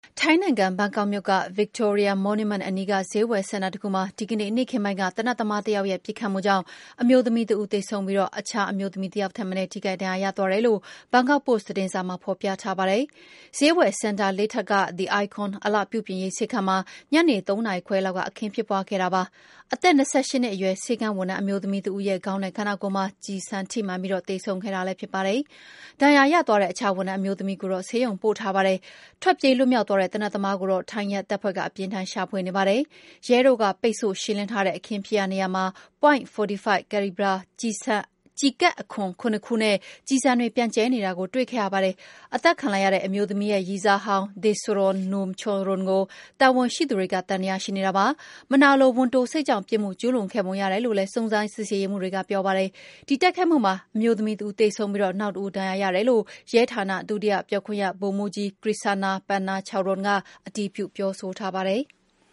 ထိုင်းနိုင်ငံဘန်ကောက်မြို့က Victoria Monument အနီးကဈေးဝယ်စင်တာတခုမှာဒီကနေ့နေ့ခင်းပိုင်းကသေနတ်သမားတစ်ယောက်ရဲ့ပစ်ခတ်မှုကြောင့်အမျိုးသမီးတစ်ဦးသေဆုံးပြီးအခြားအမျိုးသမီးတစ်ယောက်ထက်မနည်းထိခိုက်ဒဏ်ရာရသွားတယ်လို့ Bangkok Post သတင်းစာမှာဖော်ပြထားပါတယ်။ဈေးဝယ်စင်တာ၄ထပ်က The Icon အလှပြုပြင်ရေးဆေးခန်းမှာညနေ3နာရီခွဲလောက်ကအခင်းဖြစ်ပွားခဲ့တာပါ။အသက်28နှစ်အရွယ်ဆေးခန်းဝန်ထမ်းအမျိုးသမီးတစ်ဦးရဲ့ခေါင်းနဲ့ခန္ဓာကိုယ်မှာကျည်ဆံထိမှန်ပြီးသေဆုံးခဲ့တာလည်းဖြစ်ပါတယ်။ဒဏ်ရာရသွားတဲ့အခြားဝန်ထမ်းအမျိုးသမီးကိုတော့ဆေးရုံပို့ထားပါတယ်။ထွက်ပြေးလွတ်မြောက်သွားတဲ့သေနတ်သမားကိုတော့ထိုင်းရဲတပ်ဖွဲ့ကအပြင်းထန်ရှာဖွေနေပါတယ်။ရဲတို့ကပိတ်ဆို့ရှင်းလင်းထားတဲ့အခင်းဖြစ်ရာနေရာမှာ .45 ကယ်လီဘရာကျည်ကပ်အခွံ7ခုနဲ့ကျည်ဆံတွေပြန့်ကျဲနေတာကိုတွေ့ခဲ့ရပါတယ်။အသက်ခံလိုက်ရတဲ့အမျိုးသမီးရဲ့ရည်စားဟောင်း Danusorn Numcharoen ကိုတာဝန်ရှိသူတွေကသံသယရှိနေတာပါ။မနာလိုဝန်တိုစိတ်ကြောင့်ပြစ်မှုကျူးလွန်ခဲ့ပုံရတယ်လို့လည်းစုံစမ်းစစ်ဆေးရေးမှူးတွေကပြောပါတယ်။ဒီတိုက်ခိုက်မှုမှာအမျိုးသမီးတစ်ဦးသေဆုံးပြီးနောက်တစ်ဦးဒဏ်ရာရတယ်လို့ရဲဌာနဒုတိယပြောခွင့်ရဗိုလ်မှူးကြီး Krisana Pannacharoen ကအတည်ပြုပြောဆိုထားပါတယ်။